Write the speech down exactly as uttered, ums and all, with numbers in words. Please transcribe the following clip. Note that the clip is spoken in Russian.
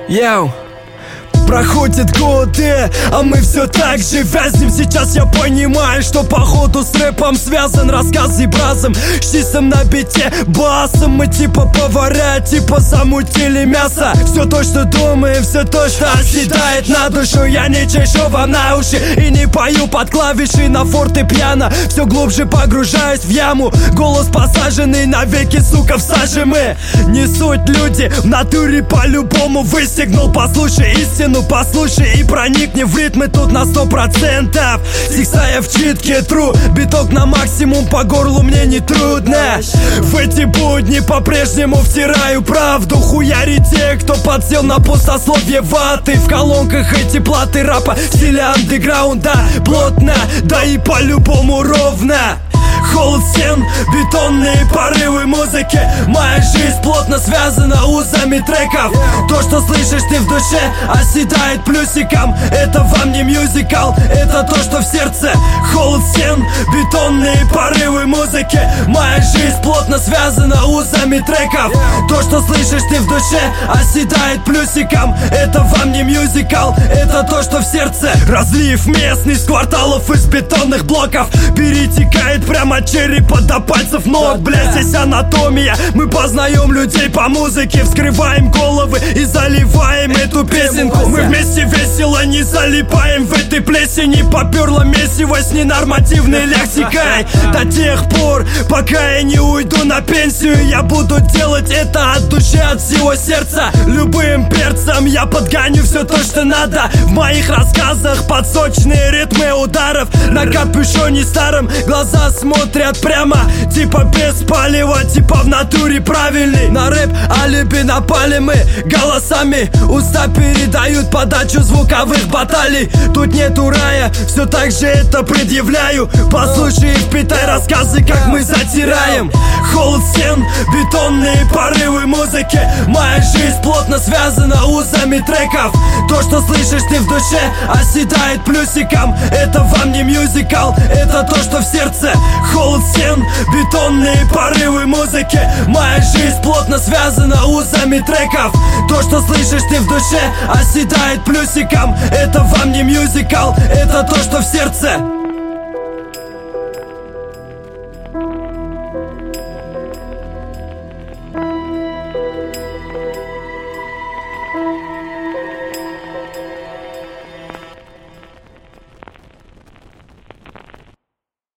Йоу. Проходят годы, а мы все так же вязнем. Сейчас я понимаю, что походу с рэпом связан рассказ и бразом. С чистым на бите басом. Мы типа поваря, типа замутили мясо. Все то, что думаем, все то, что оседает на душу. Я не чешу вам на уши и не пою под клавиши на форте пьяно. Все глубже погружаюсь в яму. Голос посаженный навеки, сука, в саже мы. Не суть люди, в натуре по-любому высигнул. Послушай истину, послушай и проникни в ритмы тут на сто процентов. Сиксая в читке тру, биток на максимум, по горлу мне не трудно. В эти будни по-прежнему втираю правду. Хуяри те, кто подсел на пустословие ваты. В колонках эти платы рэпа в стиле андеграунда. Плотно, да и по-любому ровно. Холод стен, бетонные порывы музыки. Моя жизнь плотно связана узами треков. То, что слышишь ты в душе, оседает плюсиком. Это вам не мюзикл, это то, что в сердце. Холод стен, бетонные порывы музыки. Моя жизнь плотно связана узами треков. То, что слышишь ты в душе, оседает плюсиком. Это вам не мюзикл, это то, что в сердце. Разлив местный с кварталов из бетонных блоков перетекает прямо от черепа до пальцев ног. Блять, здесь анатомия. Мы познаем людей по музыке, вскрываем головы и заливаем эту песенку. Мы вместе весело не залипаем в этой плесени. Поперло месиво с ненормативной лексикой. До тех пор, пока я не уйду на пенсию, я буду делать это от души, от всего сердца. Любым перцем я подгоню все то, что надо. В моих рассказах под сочные ритмы ударов. На капюшоне старом глаза смотрят прямо, типа без палева, типа в натуре правильный. На рэп алиби напали мы голосами. Уста передают подачу звуковых баталий. Тут нету рая, все так же это предъявляю. Послушай и впитай рассказы, как мы затираем. Холод стен, бетонные порывы музыки. Моя жизнь плотно связана узами треков. То, что слышишь ты в душе, оседает плюсиком. Это вам не мюзикл, это то, что в сердце. Холод стен, бетонные порывы музыки. Моя жизнь плотно связана узами треков. То, что слышишь ты в душе, оседает плюсиком. Это вам не мюзикл, это то, что в сердце.